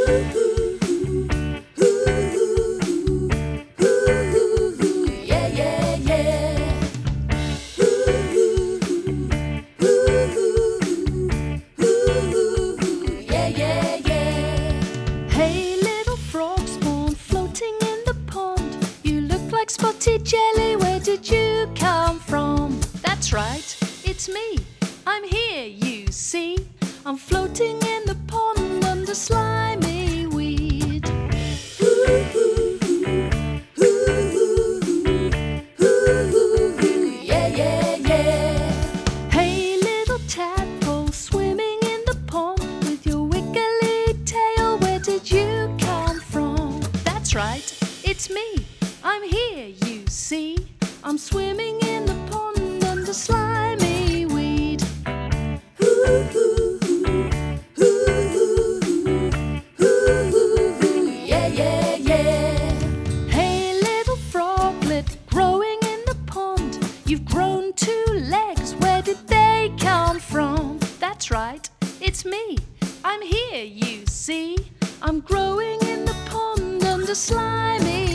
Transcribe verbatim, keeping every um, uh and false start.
Spotty jelly, where did you come from? That's right, it's me. I'm here, you see. I'm floating in the pond under slimy weed. Ooh, ooh, ooh, ooh, ooh, ooh, yeah, yeah, yeah. Hey, little tadpole, swimming in the pond with your wiggly tail, where did you come from? That's right, it's me. I'm here, you see. I'm swimming in the pond under slimy weed. Ooh, ooh, ooh, ooh, ooh, yeah, yeah, yeah. Hey, little froglet, growing in the pond. You've grown two legs, where did they come from? That's right, it's me. I'm here, you see. I'm growing in the pond under slimy